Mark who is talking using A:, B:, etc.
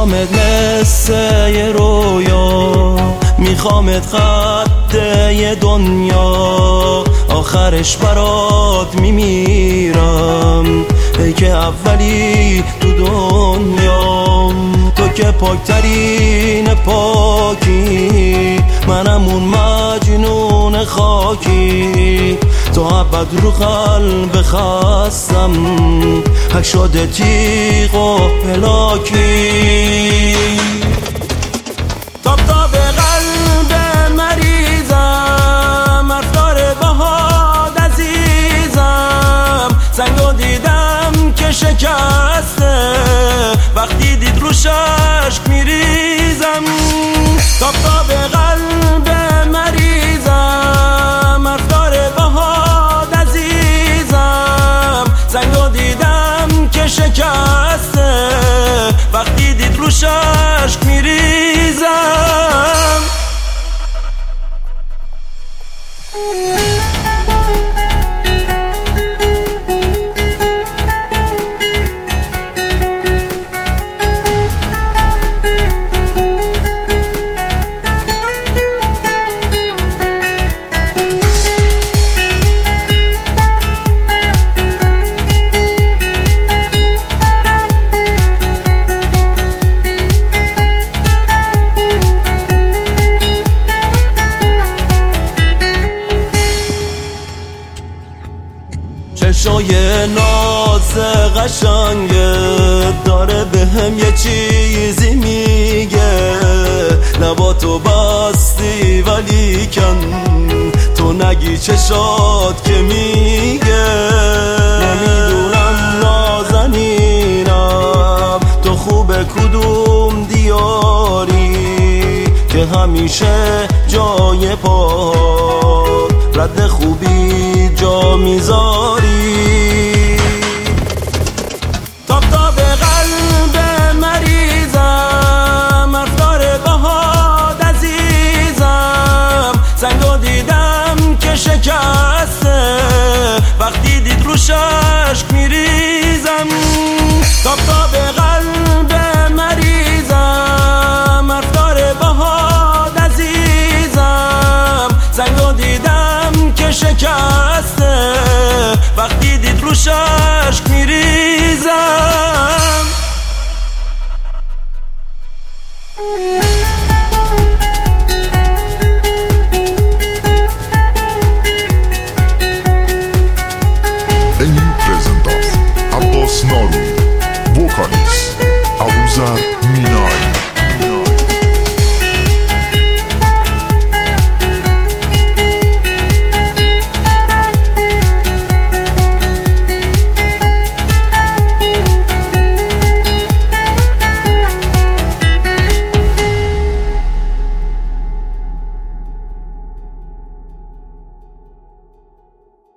A: میخوامت مثل یه رویا، میخوامت خط یه دنیا، آخرش برات میمیرم ای که اولی تو دنیام. تو که پاکترین پاکی، منم اون مجنون خاکی، تو ابد رو قلب خستم حک شده تیغ و هلاکی. تاب به قلب مریضم، رفتار بهاد عزیزم، سنگو دیدم که شکسته وقتی دید روش اشک میریزم. تاب به قلب مریضم، رفتار بهاد عزیزم، سنگو دیدم که شکسته وقتی دید روش اشک میریزم. چشای ناز قشنگت داره بهم یه چیزی میگه، لباتو بستی ولیکن تو نگی چشات که میگه. نمیدونم نازنینم تو خوبه کدوم دیاری که همیشه جای پا رد خوبی جا میذاری. تاب به قلب مریضم، رفتار بهاد عزیزم، سنگو دیدم که شکسته وقتی دید روش اشک میریزم. تاب به قلب مریضم، رفتار بهاد عزیزم، سنگو دیدم که شکسته وقتی دید روش اشک میریزم.
B: En presentați Abbas Naru, vocalist Abuzar